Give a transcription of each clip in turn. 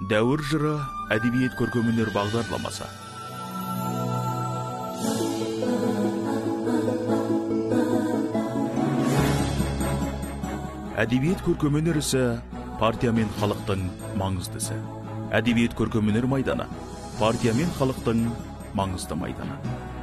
Дәуір жыры әдебиет көркемөнер бағдарламасы. Әдебиет көркемөнер ісі партия мен халықтың маңыздысы. Әдебиет көркемөнер майданы партия мен халықтың маңызды майданы.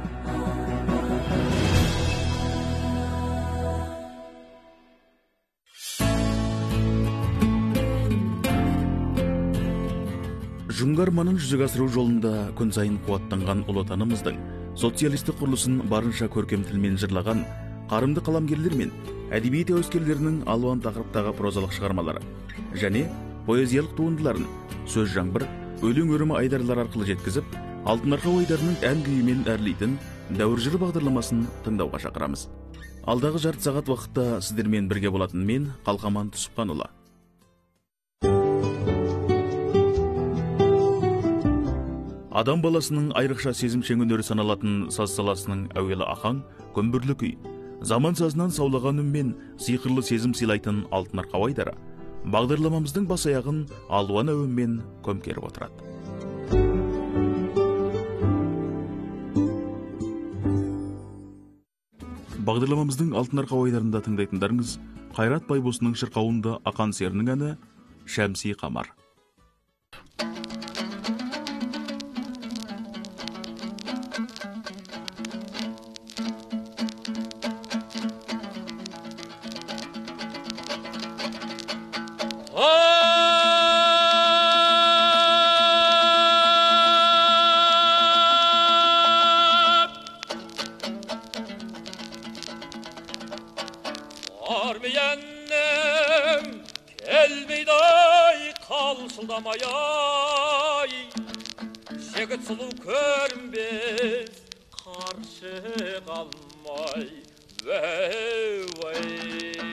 Жүңгарманын жүзеге асыру жолында күн сайын қуаттанған ұлы отанымыздың социалистік құрылысын барынша көркем тілмен жырлаған қарымды қаламгерлер мен әдебиет әуескерлерінің алуан тақырыптағы прозалық шығармалары және поэзиялық туындыларын сөз жаңбыр, өлең өрімі айдарлар арқылы жеткізіп, алтын арқа ойдарының ән күйімен әрлейтін дәуір жыры бағдарламасын тыңдауға шақырамыз. Алдағы жарты сағат уақытта сіздермен бірге болатын мен Қалқаман Түсіпханұлы. Адам баласының айрықша сезімшең өнері саналатын саз саласының әуелі ахаң, көмбірлі күй, заман сазынан саулаған үнмен сиқырлы сезім сыйлайтын алтын арқа ойдары бағдарламамыздың бас аяғын алуан әуенмен көмкеріп отырады. Бағдарламамыздың алтын арқа ойдарында тыңдайтындарыңыз Қайрат Байбосының шырқауында ақан серінің әні Шәмси Қамар. Armiyennem kelmeyday kalsıldamay, Şegit sulu körünbez karşı kalmay, vey.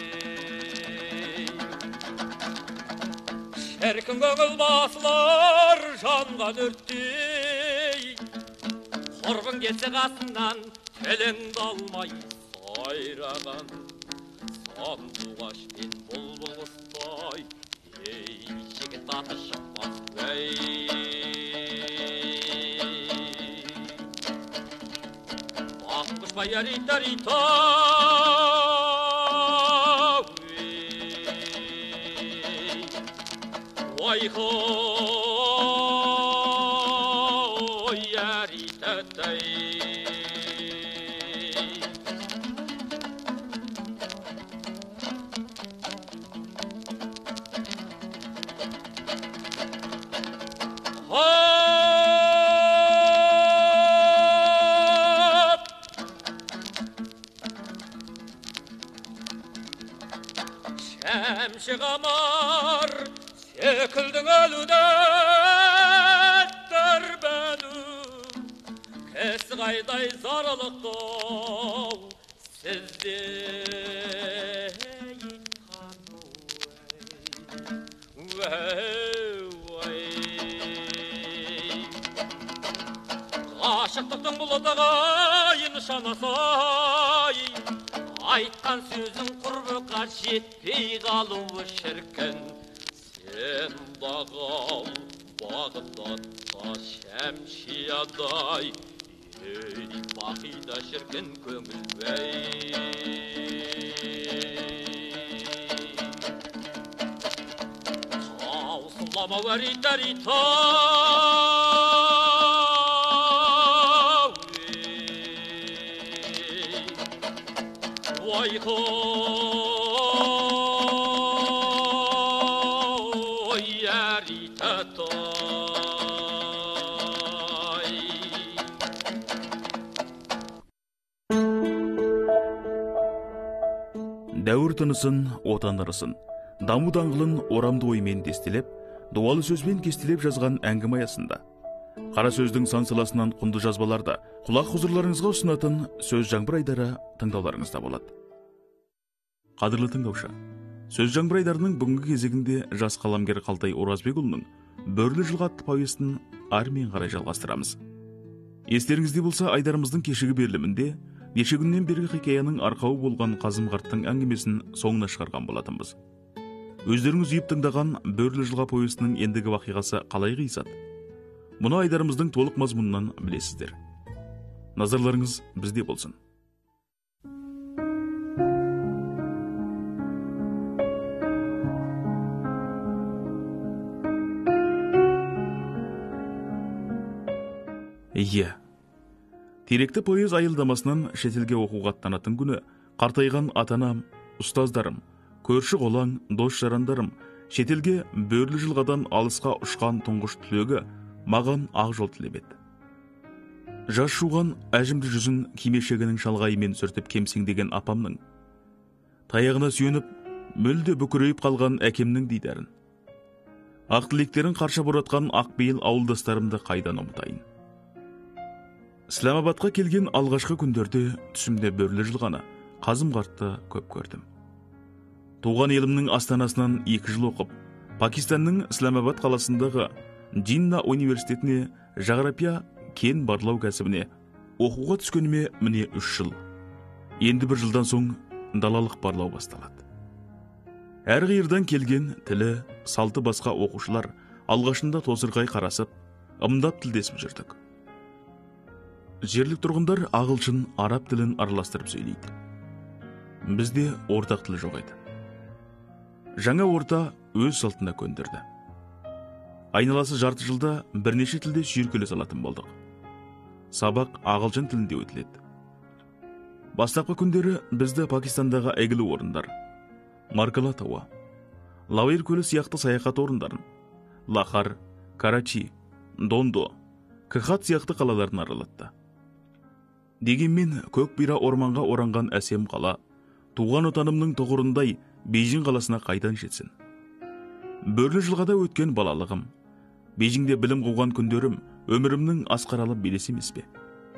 Şerkin gönül basılar jangan örttey, Korgun geçse kasından keleng dalmay sayragan. Sanduğaş bin bulbul ıstay, ey şigit atışmaz vey. Bakmış bayar iter vay hoy yer itetey. Şemşi Kamar sekildin ölüde derbenim, kes qayday zarılıqdav sizde vey. Aşıqlıqtың buludağay nişanasay, Айтқан сөзің құрбыға жетпей қалуы шіркін. Сен дағал бағдатта шәмшиядай, ей бақида шіркін көңіл бәй. Таусылама вәритер Vay hoy yer itetay. Дәуір тынысын, отан ырысын, даму даңғылын орамды оймен дестелеп, дуалы сөзбен кестелеп жазған әңгіме аясында қара сөздің сан саласынан құнды жазбаларда құлақ хұзырларыңызға ұсынатын сөз жаңбыр айдары тыңдауларыңызда болады. Қадірлі тыңдаушы, сөз жаңбыр айдарының бүгінгі кезегінде жас қаламгер Қалтай Оразбекұлының Бөрлі жылғы атты повестін армен қарай жалғастырамыз. Естеріңізде болса, айдарымыздың кешегі берілімінде неше күннен бергі хикаяның арқауы болған Қазым қарттың әңгімесін соңына шығарған болатынбыз. өздеріңіз үйіп тыңдаған Бөрлі жылға повестінің ендігі вақиғасы қалай қиысады? Мұны айдарымыздың толық мазмұнынан білесіздер. Назарларыңыз бізде болсын. Иә, теректі поэз айылдамасынан шетелге оқуға аттанатын күні қартайған ата-анам, ұстаздарым, көрші қолаң, дос-жарандарым шетелге Бөрлі жылғадан алысқа ұшқан тұңғыш түлегі маған ақ жол тілеп еді. Жас жуған әжімді жүзін кимешегінің шалғайымен сүртіп кемсеңдеген апамның, таяғына сүйеніп мүлде бүкірейіп қалған әкемнің дидарын, ақ тілектерін қарша боратқан ақбейіл ауылдастарымды қайдан ұмытайын. Исламабадқа келген алғашқы күндерде түсімде Бөрлі жылғаны, Қазымғартты көп көрдім. Туған елімнің астанасынан 2 жыл оқып, Пакистанның Исламабад қаласындағы Джинна университетіне жағрапия кен барлау кәсібіне оқуға түскеніме міне 3 жыл. Енді 1 жылдан соң далалық барлау басталады. Әр қиырдан келген тілі, салты басқа оқушылар алғашында тозырқай қарасып, ымдап тілдесіп жүрдік. Жерлік тұрғындар ағылшын, араб тілін араластырып сөйлейді. Бізде ортақ тіл жоқ еді. Жаңа орта өз салтына көндірді. Айналасы жарты жылда бірнеше тілде шүйіркеле салатын болдық. Сабақ ағылшын тілінде өтіледі. Бастапқы күндері бізді Пакистандағы әйгілі орындар, Маркала тауы, Лауэр көлі сияқты саяхат орындарын, Лахар, Карачи, Дондо, Кахат сияқты қалаларын аралатты. Дегенмен көк бұйра орманға оранған әсем қала, туған отанымның тұғырындай Бейжің қаласына қайдан жетсін. Бөрлі жылғада өткен балалығым, Бейжіңде білім қуған күндерім өмірімнің асқаралып белес емес пе?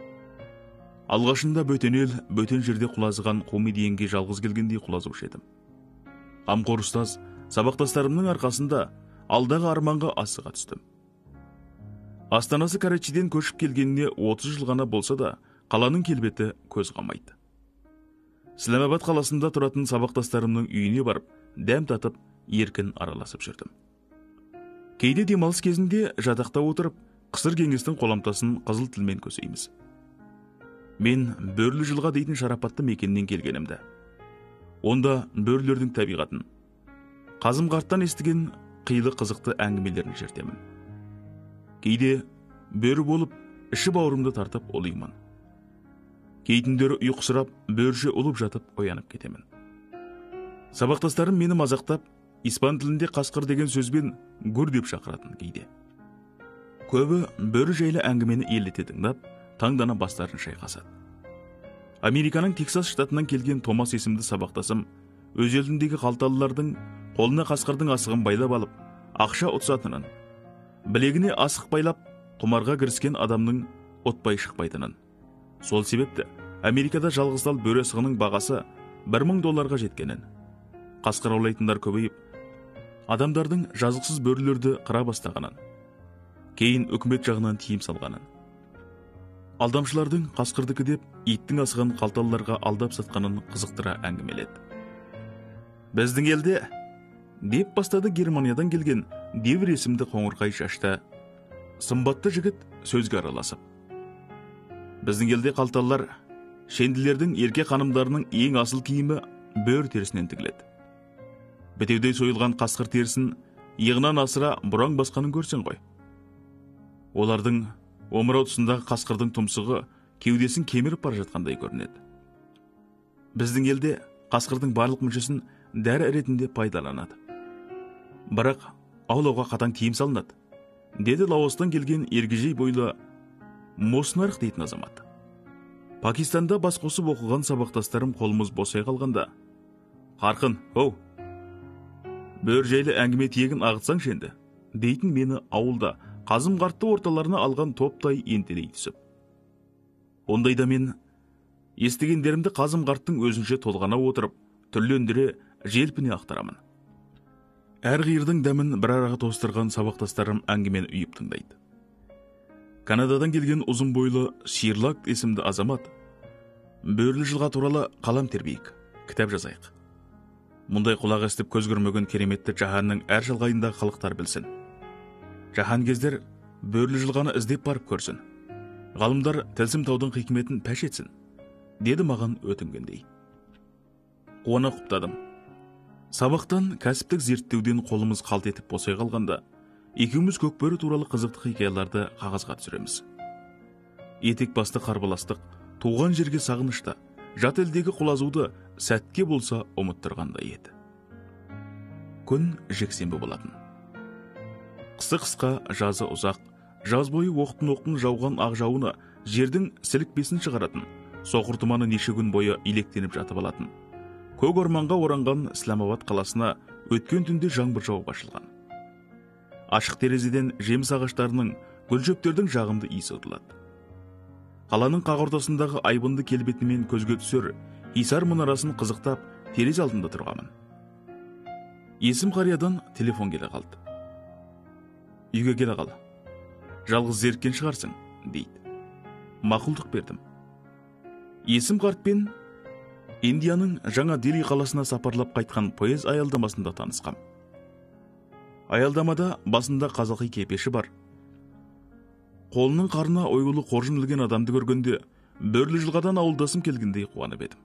Алғашында бөтен ел, бөтен жерде құлазыған комедиенге жалғыз келгендей құлазушы едім. Қамқор ұстаз, сабақтастарымның арқасында алдағы арманға асыға түстім. Астанасы Карачиден көшіп келгеніне 30 жыл ғана болса да, қаланың келбеті көз қамайды. Исламабад қаласында тұратын сабақтастарымның үйіне барып, дәм татып, еркін араласып жүрдім. Кейде демалыс кезінде жатақта отырып, қысыр кеңестің қоламтасын қызыл тілмен көсейміз. Мен Бөрлі жылға дейтін шарапатты мекеннен келгенімді. Онда бөрлердің табиғатын, Қазымғарттан естіген қилы қызықты әңгімелерін жертемін. Кейде бөрі болып, іші бауырымды тартып олаймын. Кейтіндері ұйқысырап, бөрше ұлып жатып оянып кетемін. Сабақтастарым мені мазақтап, испан тілінде қасқыр деген сөзбен гүр деп шақыратын кейде. Көбі бөрі жайлы әңгімені елете тыңдап, таңдана бастарын шайқасады. Американың Тексас штатынан келген Томас есімді сабақтасым, өз еліндегі қалталылардың қолына қасқырдың асығын байлап алып, ақша ұтсатынын, білегіне асық байлап, құмарға кіріскен адамның отпай шықпайтынын. Сол себепті Америкада жалғыздал бөрі асығының бағасы $1000 жеткенін, қасқыр аулайтындар көбейіп, адамдардың жазықсыз бөрілерді қыра бастағанын, кейін үкімет жағынан тиым салғанын, алдамшылардың қасқырдікі деп иттің асығын қалталыларға алдап сатқанын қызықтыра әңгімеледі. Біздің елде, деп бастады Германиядан келген Девір есімді қоңырқай шашты, сымбатты жігіт сөзге араласып. Біздің елде қалталылар, шенділердің ерке қанымдарының ең асыл киімі бөр терісінен тігіледі. Бітеудей сойылған қасқыр терісін иығынан асыра бұраң басқанын көрсен ғой. Олардың омырау тұсындағы қасқырдың тұмсығы кеудесін кеміріп бара жатқандай көрінеді. Біздің елде қасқырдың барлық мүшесін дәрі ретінде пайдаланады. Бірақ аулауға қатаң тиым салынады, деді Лаостан келген ергежей бойлы Моснарх дейтін азамат. Пакистанда бас қосып оқыған сабақтастарым қолымыз босай қалғанда, «Қарқын, оу, бөр жайлы әңгіме тиегін ағытсаң шенді», дейтін мені ауылда Қазымғартты орталарына алған топтай ентелей түсіп. Ондайда мен естігендерімді Қазымғарттың өзінше толғана отырып, түрлендіре желпіне ақтарамын. Әр қиырдың дәмін бір араға тостырған сабақтастарым әңгімені үйіп тыңдайды. Канададан келген ұзын бойлы Ширлак есімді азамат, Бөрлі жылға туралы қалам тербейік, кітап жазайық. Мұндай құлақ естіп көз көрмеген кереметті жаһанның әр шалғайындағы халықтар білсін. Жаһангездер бөрлі жылғаны іздеп барып көрсін. Ғалымдар тылсым таудың хикметін пәш етсін, деді маған өтінгендей. Қуана құптадым. Сабақтан кәсіптік зерттеуден қолымыз қалт етіп босай қалғанда, екеуміз көкбөрі туралы қызықты хикаяларды қағазға түсіреміз. Етек басты қарбаластық, туған жерге сағынышты, жат елдегі құлазуды сәтке болса ұмыттырғандай еді. Күн жексенбі болатын. Қысы қысқа, жазы ұзақ, жаз бойы оқтын-оқтын жауған ақ жауыны жердің сілікпесін шығаратын, соқыр тұманы неше күн бойы илектеніп жатып алатын. Көк орманға оранған Исламабад қаласына өткен түнде жаңбыр жауып ашылған. Ашық терезеден жеміс ағаштарының, гүл шөптердің жағымды иісі ұтылады. Қаланың қақ ортасындағы айбынды келбетімен көзге түсер Исар мұнарасын қызықтап, терезе алдында тұрғамын. Есім қариядан телефон келе қалды. Үйге келе қал. Жалғыз зеріккен шығарсың, дейді. Мақұлдық бердім. Есім қартпен Индияның жаңа Дели қаласына сапарлап қайтқан поезд аялдамасында танысқам. Аялдамада басында қазақи кепеші бар. Қолының қарына ойғылы қоржын ілген адамды көргенде, бөрлі жылғадан ауылдасым келгендей қуанып едім.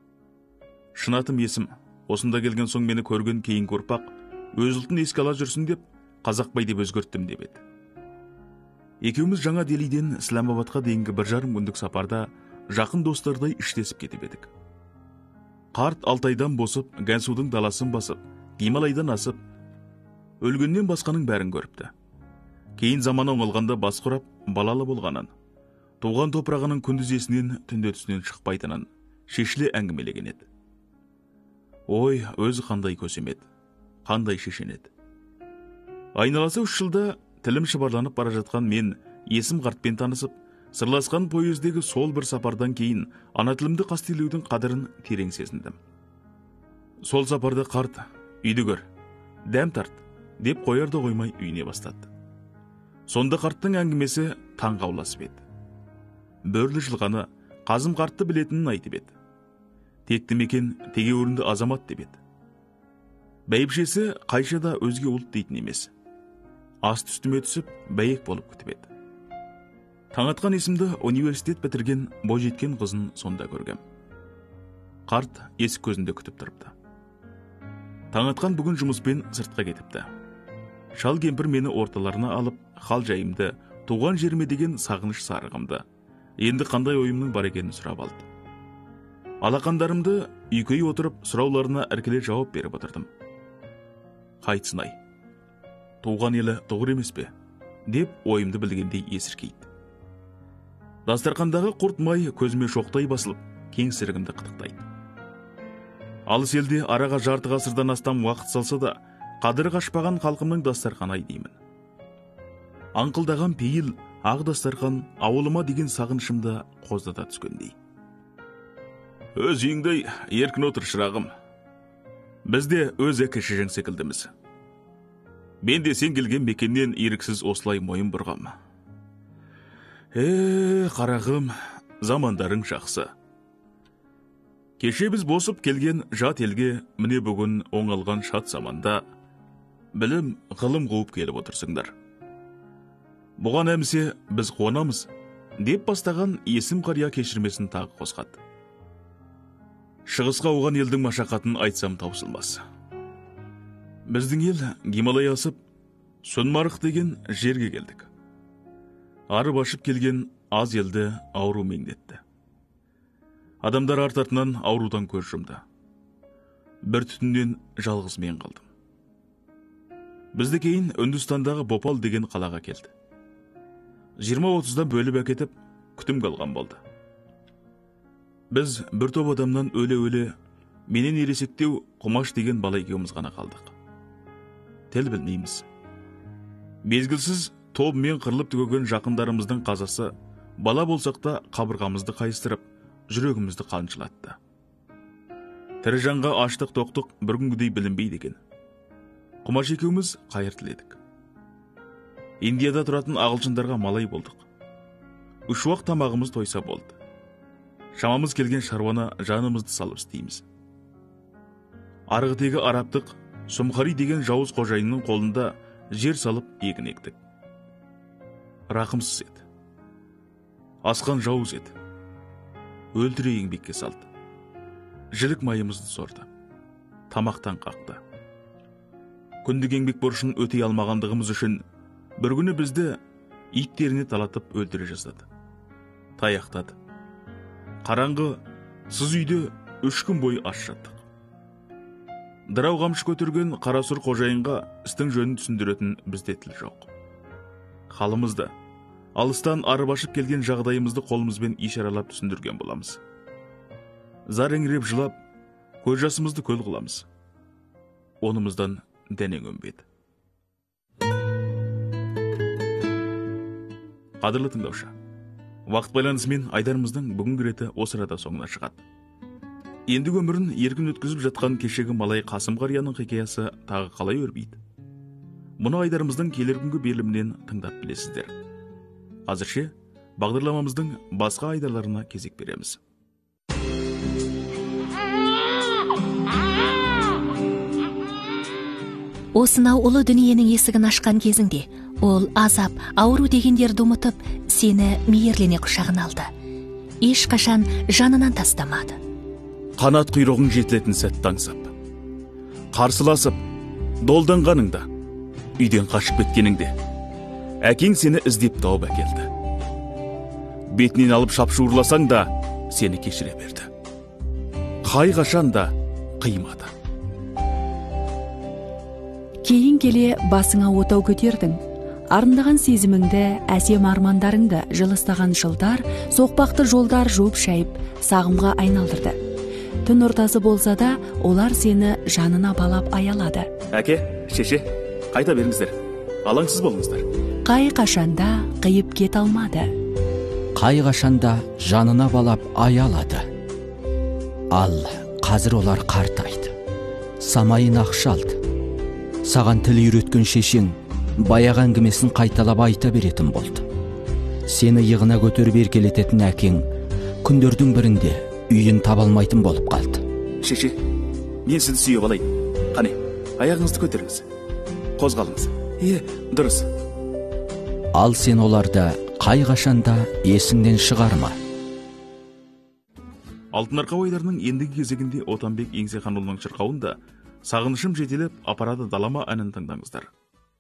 Шынатым Есім, осында келген соң мені көрген кейін көрпақ, өз ұлтын еске ала жүрсін деп, қазақбай деп өзгерттім деп еді. Екеуміз жаңа Делиден Исламабадқа дейінгі 1,5 күндік сапарда жақын достардай іштесіп кетіп едік. Қарт Алтайдан босып, Гансудың даласын басып, Гималайдан асып, өлгеннен басқаның бәрін көріпті. Кейін заманы оңалғанда бас құрап, балалы болғанын, туған топырағының күндіз есінен, түнде түсінен шықпайтынын шешіле әңгімелеген еді. Ой, өзі қандай көсемет, қандай шешенет. Айналасы 3 жылда тілім шыбарланып бара жатқан мен Есім қартпен танысып, сырласқан поездегі сол бір сапардан кейін ана тілімді қастерлеудің қадірін терең сезіндім. Сол сапарда қарт, үйді көр, дәм тарт, деп қоярда қоймай үйіне бастады. Сонда қарттың әңгімесі таң қауласып еді. Бөрлі жылғаны Қазым қартты білетінін айтып еді. Текті мекен тегеурінді азамат деп еді. Бәйбішесі қайшада өзге ұлт дейтін емес. Аст үстіме түсіп, бәйек болып күтіп еді. Таңатқан Есімді университет бітірген бойжеткен қызын сонда көргем. Қарт есік көзінде күтіп тұрыпты. Таңатқан бүгін жұмыспен сыртқа кетіпті. Шал кемпір мені орталарына алып, хал жайымды, туған жеріме деген сағыныш сарығымды, енді қандай ойымның бар екенін сұрап алды. Алақандарымды үйкей отырып, сұрауларына іркіле жауап беріп отырдым. Қайтсын-ай, туған елі тұғыр емес пе? Деп ойымды білгендей есіркейді. Дастарқандағы құрт май көзіме шоқтай басылып, кеңсірігімді қытықтайды. Алыс елде араға жарты ғасырдан астам уақыт салса да, қадірі қашпаған халқымның дастарқаны-ай деймін. Аңқылдаған пейіл, ақ дастарқан ауылыма деген сағынышымды қоздата түскендей. Өз үйіңдей еркін отыр шырағым. Бізде өз әке-шешең секілдіміз. Мен де сен келген мекеннен еріксіз осылай мойын бұрғам. Қарағым, замандарың жақсы. Кеше біз босып келген жат елге міне бүгін оңалған шат заманда білім, ғылым қуып келіп отырсыңдар. Бұған әмсе біз қуанамыз, деп бастаған Есім қария кешірмесін тағы қосқады. Шығысқа оған елдің машақатын айтсам таусылмас. Біздің ел Гималай асып, Сөнмарық деген жерге келдік. Арып ашып келген аз елді ауру меңдетті. Адамдар артартынан аурудан көз жұмды. Бір түтіннен жалғыз мен қалдым. Бізді кейін Үндістандағы Бопал деген қалаға келді. 20-30-дан бөліп әкетіп, күтім қалған болды. Біз бір топ адамнан өле-өле, менен ересектеу Құмаш деген бала екеуміз ғана қалдық. Тіл білмейміз. Мезгілсіз тобымен қырылып түгеген жақындарымыздың қазасы, бала болсақ та қабырғамызды қайыстырып, жүрегімізді қаншылатты. Тірі жанға аштық тоқтық бір күнгідей білінбейді екен. Құмаш екеуміз қайыртыледік. Индияда тұратын ағылшындарға малай болдық. 3 уақыт тамағымыз тойса болды. Шамамыз келген шаруаны жанымызды салып істейміз. арғы-тегі араптық Сұмқари деген жауыз қожайынның қолында жер салып егін ектік. Рақымсыз еді. Асқан жауыз еді. Өлтіре еңбекке салды. Жілік майымызды сорды. Тамақтан қақты. Күндік еңбек борышын өтей алмағандығымыз үшін бір күні бізді иттеріне талатып өлтіре жаздады. Таяқтады. Қараңғы сыз үйде 3 күн бойы аш жаттық. Дырау қамшы көтерген қарасұр қожайынға істің жөнін түсіндіретін бізде тіл жоқ. Халымызды, алыстан арып-ашып келген жағдайымызды қолымызбен ишаралап түсіндірген боламыз. Зар еңіреп жылап, көз жасымызды көл қыламыз. Онымыздан дәнең өнбеді. Қадірлі тыңдаушы, уақыт байланысымен айдарымыздың бүгінгі реті осы арада соңына шығады. Ендігі өмірін еркін өткізіп жатқан кешегі малай Қасым қарияның хикаясы тағы қалай өрбиді? Мұны айдарымыздың келер күнгі берілімінен тыңдап білесіздер. Қазірше бағдарламамыздың басқа айдарларына кезек береміз. Осынау ұлы дүниенің есігін ашқан кезіңде, ол азап, ауру дегендерді ұмытып, сені мейірлене құшағына алды. Ешқашан жанынан тастамады. Қанат құйрығың жетілетін сәтті аңсап, қарсыласып, долданғаныңда, үйден қашып кеткеніңде, әкең сені іздеп тауып әкелді. Бетінен алып шапшуырласаң да, сені кешіре берді. Қай қашан да қимады. Кейін келе басыңа отау көтердің. Арындаған сезіміңді, әсем армандарыңды жылыстаған жылдар, соқпақты жолдар жуып шайып, сағымға айналдырды. Түн ортасы болса да, олар сені жанына балап аялады. Әке, шеше, қайта беріңіздер. Алаңсыз болыңыздар. Қай қашанда қиып кет алмады. Қай қашанда жанына балап аялады. Ал қазір олар қартайды. Самайын ақшалды. Саған тіл үйреткен шешең баяғы әңгімесін қайталап айта беретін болды. Сені иығына көтеріп еркелететін әкең күндердің бірінде үйін табалмайтын болып қалды. Шеше, мен сізді сүйіп алайын. Қане, аяғыңызды көтеріңіз. Қозғалыңыз. Дұрыс. Ал сен оларды қай қашанда есіңден шығарма. Алтын арқа ойдарының ендігі кезегінде Отанбек Еңсеханұлының шырқауында сағынышым жетелеп апарады далама әнін тыңдаңыздар.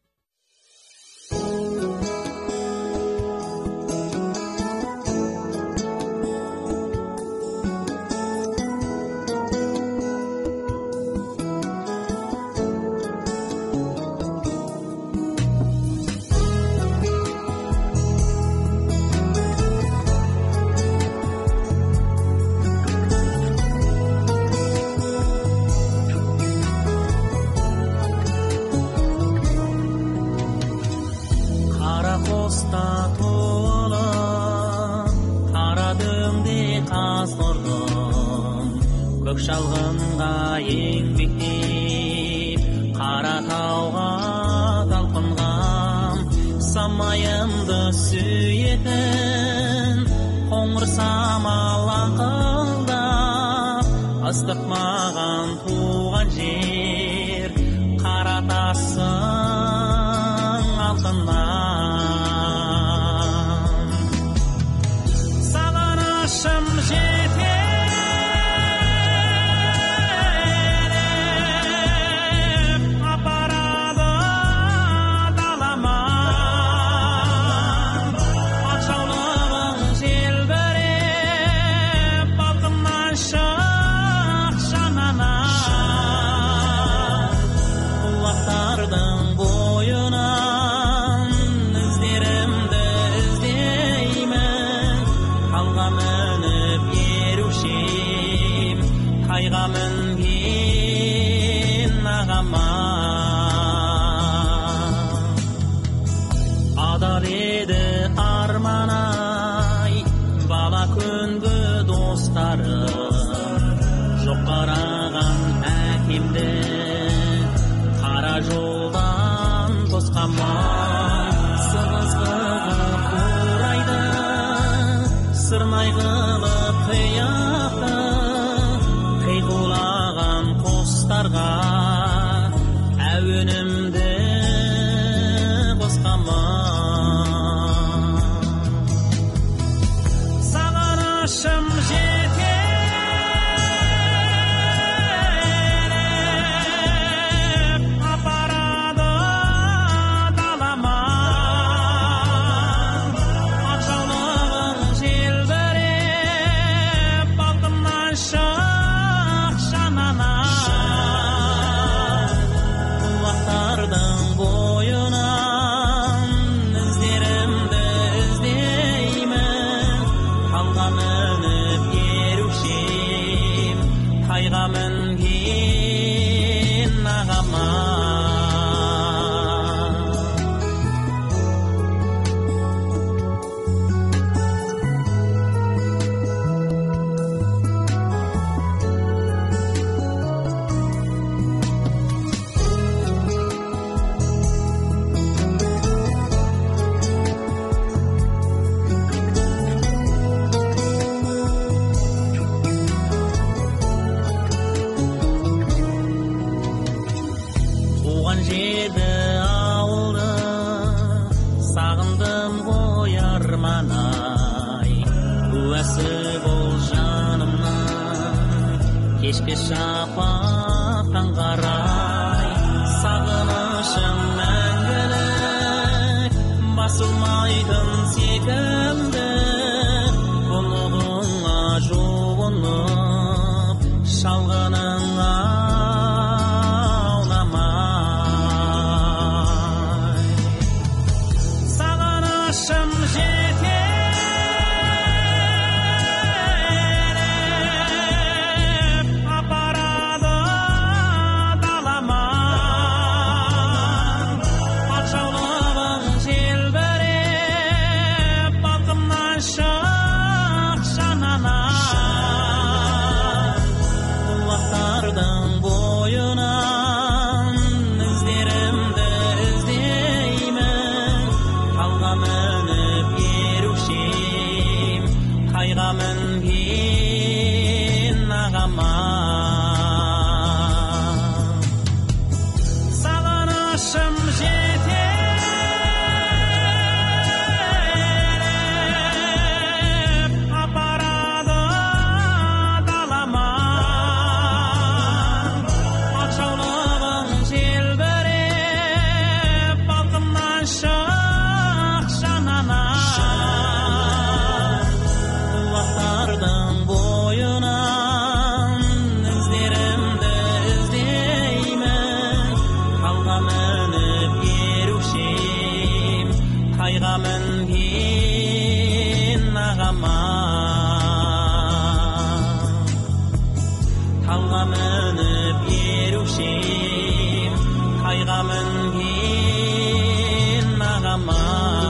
көк шалғынға еңбектеп, қара тауға талпынғам, самайымды сүйетін, қоңыр самал аңқылдап, ыстық маған туған жер, қара тасың алтыннан. Сағынышым сырнай қылып қияқты, қиқулаған қостарға үнімді қосқама. Сағынышым жетелеп апарады далама. Ақ жаулығың желбіреп алтыннан шық жанана. Бұлақтардың бойынан іздерімді іздеймін. Алға мініп ерушем, тайға мінген ағама. Туған жерді ауылды сағындым ғой арман-ай. Куәсі бол жанымның кешкі шапақтан қарай. Сағынышым мәңгілік басылмайтын секілді. Құнығыңа жуынып шалғыныңа аунамай. Сағынышым жетелеп апарады далама. Ақ жаулығың желбіреп алтыннан шық жанана. Бұлақтардың бойынан іздерімді іздеймін. Алға мініп ерушем, тайға мінген ағама. Сағынышым жетелеп апарады далама. Ақ жаулығың желбіреп алтыннан шық жанана. Бұлақтардың бойынан іздерімді іздеймін. Алға мініп ерушем, тайға мінген ағама. Талға мініп ерушем, тайға мінген ағама.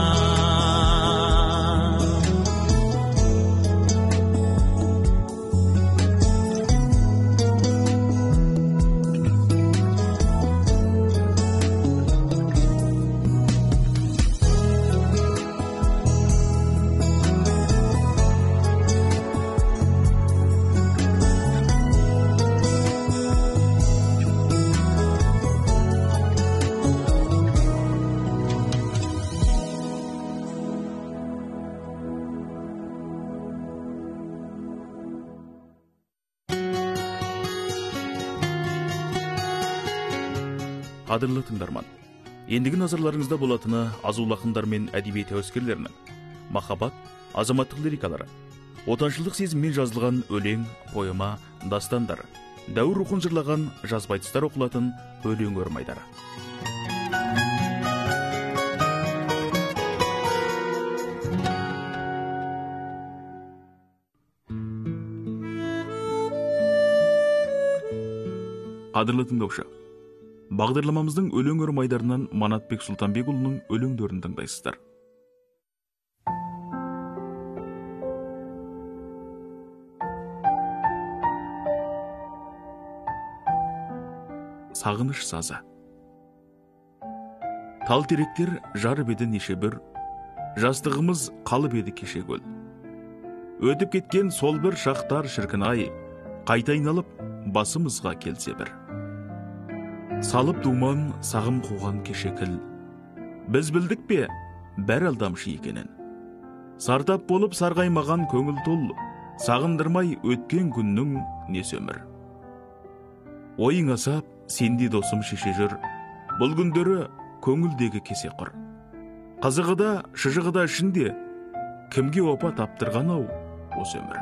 Қадірлі тыңдарман, ендігі назарларыңызда болатыны азулы ақындар мен әдебиет әуескерлерінің махаббат, азаматтық лирикалары, отаншылдық сезіммен жазылған өлең, поэма, дастандары, дәуір рухын жырлаған жазба айтыстар оқылатын өлең өрмайдары. Қадірлі тыңдаушы, бағдарламамыздың өлең өрмайдарынан Манатбек Сұлтанбекұлының өлеңдерін тыңдайсыздар. Сағыныш сазы. Тал теректер жарып еді неше бір, жастығымыз қалып еді кеше көл. Өтіп кеткен сол бір шақтар шіркін ай, қайта айналып басымызға келсе бір. салып думан сағым қуған кешекіл. Біз білдік пе бәр алдамшы екенін. Сартап болып сарғаймаған көңіл тұл, сағындырмай өткен күннің несі өмір. Ойың асап, сенде досым шеше жүр, бұл күндері көңілдегі кесе құр. Қызығы да, шыжығы да ішінде, кімге опа таптырған ау осы өмір.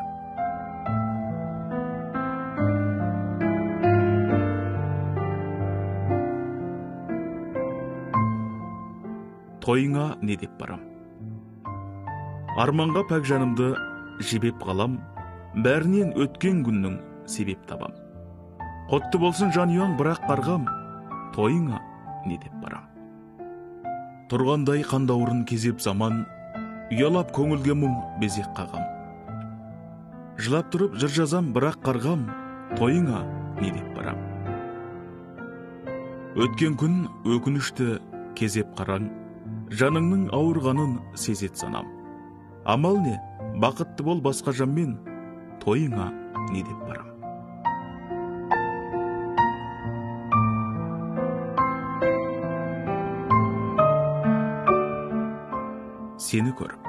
Тойыңа не деп барам? Арманға пәк жанымды жебеп қалам, бәрінен өткен күннің себеп табам. Қотты болсын жанұяң бірақ қарғам, тойыңа не деп барам? Тұрғандай қандауырын кезеп заман, ұялап көңілге мұң безек қағам. Жылап тұрып жыр жазам бірақ қарғам, тойыңа не деп барам? Өткен күн өкінішті кезеп қараң, жаныңның ауырғанын сезет санам. Амал не, бақытты бол басқа жанмен, тойыңа не деп барам? Сені көріп.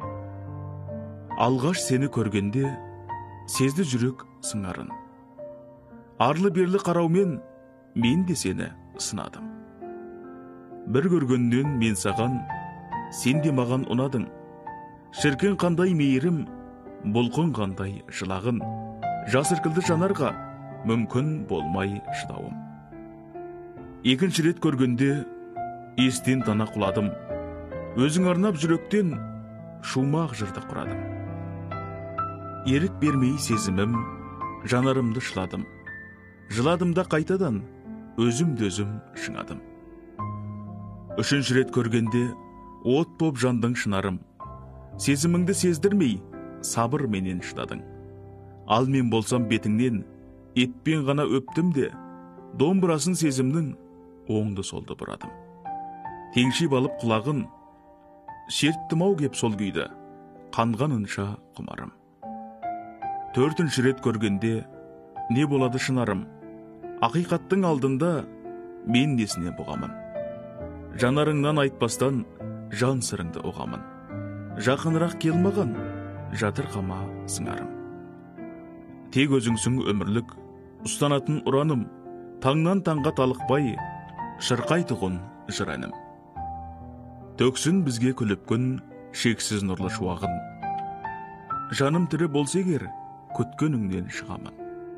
Алғаш сені көргенде, сезді жүрек сыңарын. Арлы-берлі қараумен, мен де сені сынадым. Бір көргеннен мен саған, сен де маған ұнадың. Шіркін қандай мейірім, бұлқын қандай жылағын. Жас іркілді жанарға, мүмкін болмай шыдауым. Екінші рет көргенде, естен тана құладым. Өзің арнап жүректен шумақ жырды құрадым. Ерік бермей сезімім, жанарымды шыладым. Жыладым да қайтадан, өзімді өзім шыңадым. Үшінші рет көргенде, от боп жандың шынарым. Сезіміңді сездірмей, сабыр менен шыдадың. Ал мен болсам бетіңнен, еппен ғана өптім де, домбырасын сезімнің оңды солды бұрадым. Теңшеп алып құлағын, шерттім ау кеп сол күйді, қанғанынша құмарым. Төртінші рет көргенде, не болады шынарым? Ақиқаттың алдында мен несіне бұғамын? Жанарыңнан айтпастан жан сырыңды оғамын. Жақынырақ келмаған, жатырқама сыңарым. Тек өзіңсің өмірлік, ұстанатын ұраным, таңнан таңға талықпай, шырқайтұғын жыр әнім. Төксін бізге күліп күн, шексіз нұрлы шуағын. Жаным тірі болса егер, күткеніңнен шығамын.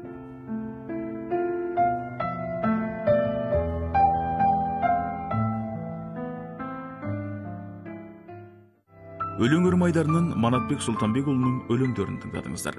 Өлең өрмайдарынан Манатбек Сұлтанбекұлының өлеңдерін тыңдадыңыздар.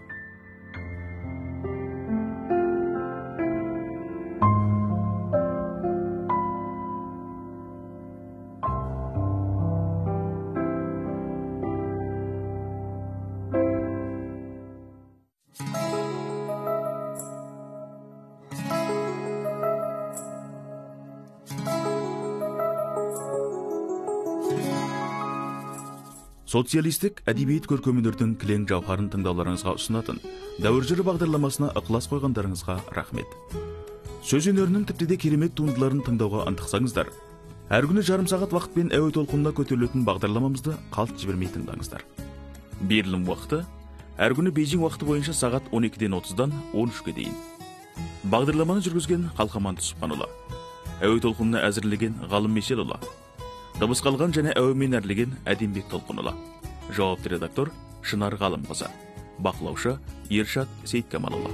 Социалистік әдебиет көркемөнердің кілең жауһарын тыңдауларыңызға ұсынатын Дәуір жыры бағдарламасына ықылас қойғандарыңызға рахмет. Сөз өнерінің тіпті де керемет туындыларын тыңдауға ынтықсаңыздар, әр күні жарым сағат уақытпен әуе толқынына көтерілетін бағдарламамызды қалт жібермей тыңдаңыздар. Берілім уақыты әр күні Бейжің уақыты бойынша сағат 12-ден 30-дан 13-ге дейін. Бағдарламаны жүргізген Қалқаман Түсіпханұлы, әуе толқынына әзірлеген Ғалым Мешелұлы, дыбыс қалған және әуемен әрлеген Әдембек Толқынұлы. Жауапты редактор Шынар Ғалымқызы. Бақылаушы Ершат Сейткамалұлы.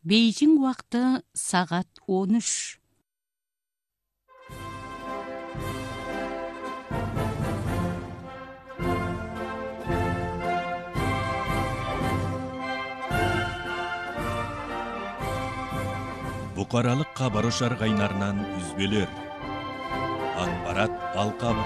Бейжің уақыты сағат 13. Бұқаралық хабар ошар қайнарынан үзбелер. Ақпарат алқабы.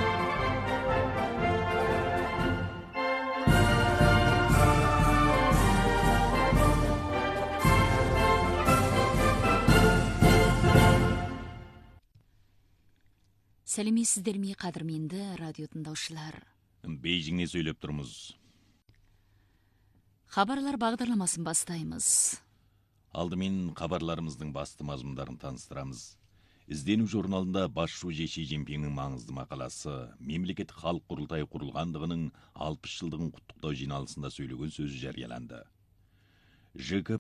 Сәлеметсіздер ме, қадірменді радио тыңдаушылар. Бейжіңнен сөйлеп тұрмыз. Хабарлар бағдарламасын бастаймыз. Алдымен хабарларымыздың басты мазмұндарын таныстырамыз. Іздену журналында басшы Ши Цзиньпиннің маңызды мақаласы мемлекеттік халық құрылтайы құрылғандығының 60 жылдығын құттықтау жиналысында сөйлеген сөзі жарияланды. ЖК